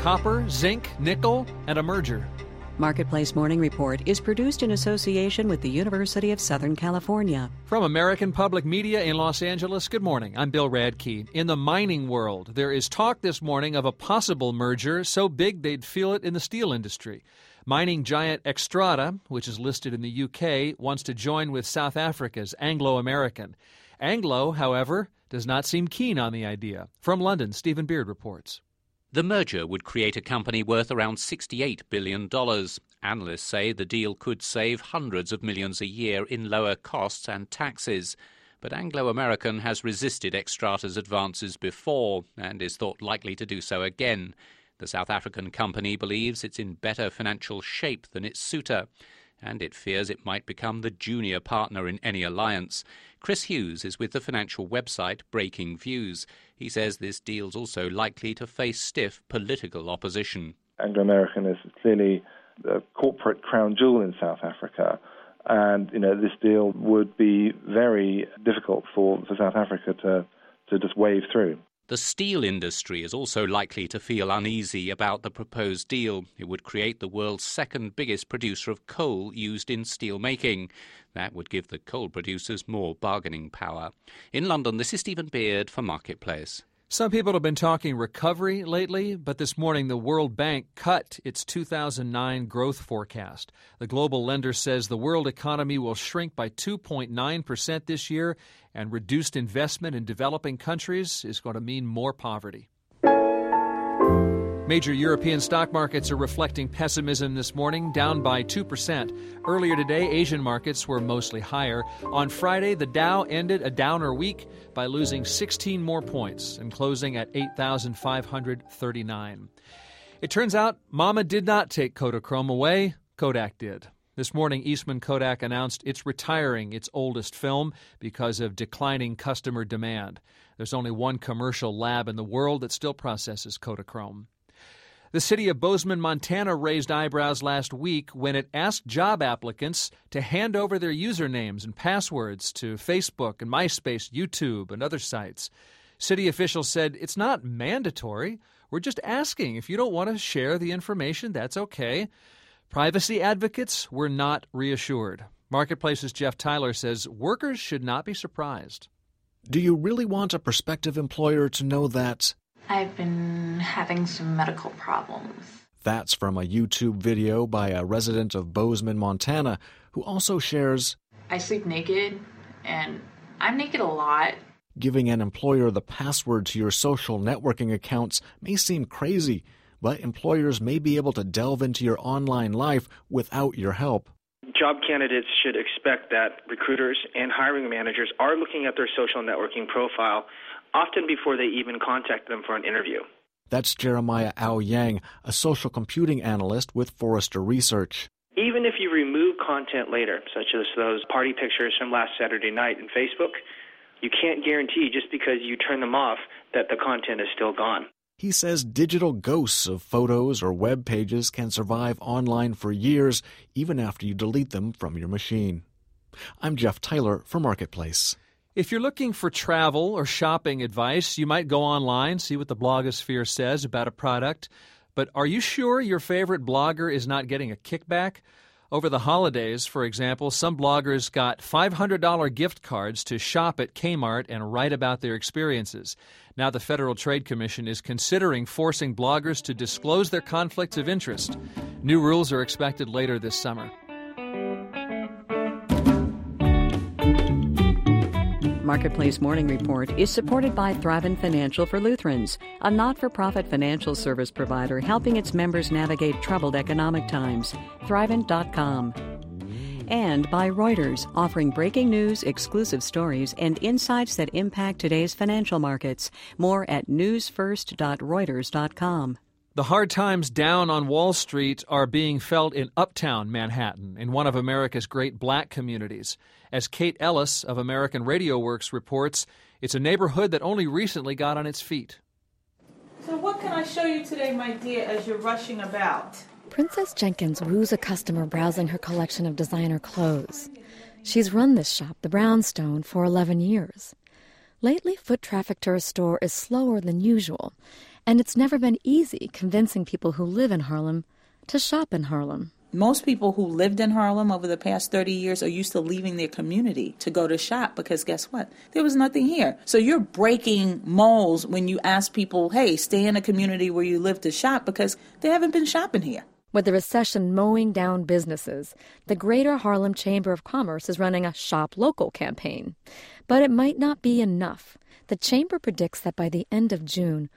copper, zinc, nickel, and a merger. Marketplace Morning Report is produced in association with the University of Southern California. From American Public Media in Los Angeles, good morning. I'm Bill Radke. In the mining world, there is talk this morning of a possible merger so big they'd feel it in the steel industry. Mining giant Xstrata, which is listed in the UK, wants to join with South Africa's Anglo American. Anglo, however, does not seem keen on the idea. From London, Stephen Beard reports. The merger would create a company worth around $68 billion. Analysts say the deal could save hundreds of millions a year in lower costs and taxes. But Anglo American has resisted Xstrata's advances before and is thought likely to do so again. The South African company believes it's in better financial shape than its suitor, and it fears it might become the junior partner in any alliance. Chris Hughes is with the financial website Breaking Views. He says this deal's also likely to face stiff political opposition. Anglo American is clearly the corporate crown jewel in South Africa, and this deal would be very difficult for South Africa to just wave through. The steel industry is also likely to feel uneasy about the proposed deal. It would create the world's second biggest producer of coal used in steel making. That would give the coal producers more bargaining power. In London, this is Stephen Beard for Marketplace. Some people have been talking recovery lately, but this morning the World Bank cut its 2009 growth forecast. The global lender says the world economy will shrink by 2.9% this year, and reduced investment in developing countries is going to mean more poverty. Major European stock markets are reflecting pessimism this morning, down by 2%. Earlier today, Asian markets were mostly higher. On Friday, the Dow ended a downer week by losing 16 more points and closing at 8,539. It turns out Mama did not take Kodachrome away. Kodak did. This morning, Eastman Kodak announced it's retiring its oldest film because of declining customer demand. There's only one commercial lab in the world that still processes Kodachrome. The city of Bozeman, Montana raised eyebrows last week when it asked job applicants to hand over their usernames and passwords to Facebook and MySpace, YouTube, and other sites. City officials said it's not mandatory. We're just asking. If you don't want to share the information, that's okay. Privacy advocates were not reassured. Marketplace's Jeff Tyler says workers should not be surprised. Do you really want a prospective employer to know that I've been having some medical problems? That's from a YouTube video by a resident of Bozeman, Montana, who also shares, I sleep naked, and I'm naked a lot. Giving an employer the password to your social networking accounts may seem crazy, but employers may be able to delve into your online life without your help. Job candidates should expect that recruiters and hiring managers are looking at their social networking profile often before they even contact them for an interview. That's Jeremiah Ao-Yang, a social computing analyst with Forrester Research. Even if you remove content later, such as those party pictures from last Saturday night in Facebook, you can't guarantee just because you turn them off that the content is still gone. He says digital ghosts of photos or web pages can survive online for years, even after you delete them from your machine. I'm Jeff Tyler for Marketplace. If you're looking for travel or shopping advice, you might go online, see what the blogosphere says about a product. But are you sure your favorite blogger is not getting a kickback? Over the holidays, for example, some bloggers got $500 gift cards to shop at Kmart and write about their experiences. Now the Federal Trade Commission is considering forcing bloggers to disclose their conflicts of interest. New rules are expected later this summer. Marketplace Morning Report is supported by Thrivent Financial for Lutherans, a not-for-profit financial service provider helping its members navigate troubled economic times. Thrivent.com. And by Reuters, offering breaking news, exclusive stories, and insights that impact today's financial markets. More at newsfirst.reuters.com. The hard times down on Wall Street are being felt in Uptown Manhattan, in one of America's great black communities. As Kate Ellis of American Radio Works reports, it's a neighborhood that only recently got on its feet. So what can I show you today, my dear, as you're rushing about? Princess Jenkins woos a customer browsing her collection of designer clothes. She's run this shop, the Brownstone, for 11 years. Lately, foot traffic to her store is slower than usual, And it's never been easy convincing people who live in Harlem to shop in Harlem. Most people who lived in Harlem over the past 30 years are used to leaving their community to go to shop because guess what? There was nothing here. So you're breaking molds when you ask people, hey, stay in a community where you live to shop because they haven't been shopping here. With the recession mowing down businesses, the Greater Harlem Chamber of Commerce is running a Shop Local campaign. But it might not be enough. The chamber predicts that by the end of June,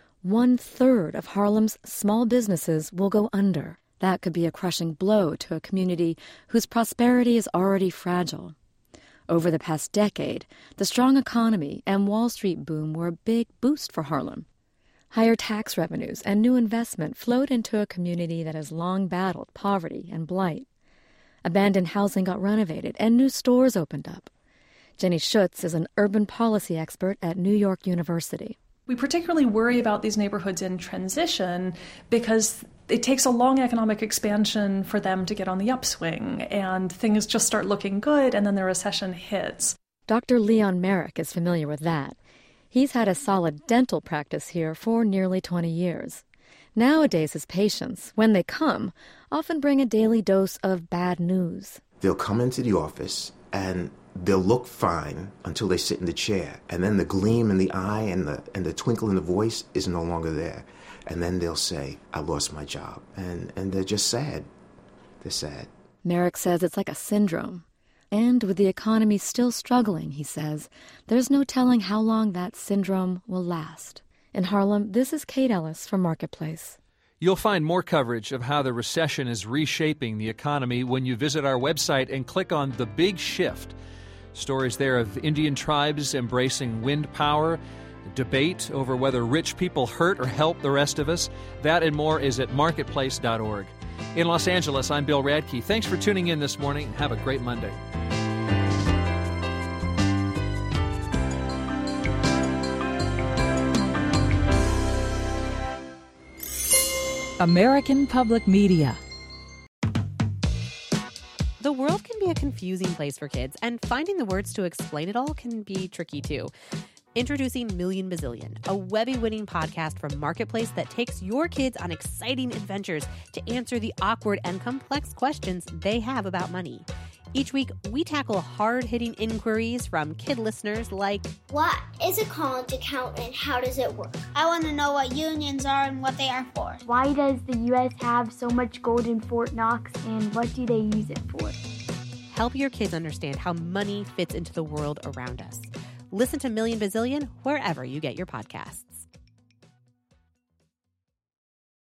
1/3 of Harlem's small businesses will go under. That could be a crushing blow to a community whose prosperity is already fragile. Over the past decade, the strong economy and Wall Street boom were a big boost for Harlem. Higher tax revenues and new investment flowed into a community that has long battled poverty and blight. Abandoned housing got renovated and new stores opened up. Jenny Schutz is an urban policy expert at New York University. We particularly worry about these neighborhoods in transition because it takes a long economic expansion for them to get on the upswing, and things just start looking good, and then the recession hits. Dr. Leon Merrick is familiar with that. He's had a solid dental practice here for nearly 20 years. Nowadays, his patients, when they come, often bring a daily dose of bad news. They'll come into the office and they'll look fine until they sit in the chair. And then the gleam in the eye and the twinkle in the voice is no longer there. And then they'll say, I lost my job. And they're just sad. They're sad. Merrick says it's like a syndrome. And with the economy still struggling, he says, there's no telling how long that syndrome will last. In Harlem, this is Kate Ellis from Marketplace. You'll find more coverage of how the recession is reshaping the economy when you visit our website and click on The Big Shift. Stories there of Indian tribes embracing wind power, debate over whether rich people hurt or help the rest of us. That and more is at marketplace.org. In Los Angeles, I'm Bill Radke. Thanks for tuning in this morning. Have a great Monday. American Public Media. The world can be a confusing place for kids, and finding the words to explain it all can be tricky too. Introducing Million Bazillion, a Webby-winning podcast from Marketplace that takes your kids on exciting adventures to answer the awkward and complex questions they have about money. Each week, we tackle hard-hitting inquiries from kid listeners like, what is a college account and how does it work? I want to know what unions are and what they are for. Why does the U.S. have so much gold in Fort Knox and what do they use it for? Help your kids understand how money fits into the world around us. Listen to Million Bazillion wherever you get your podcasts.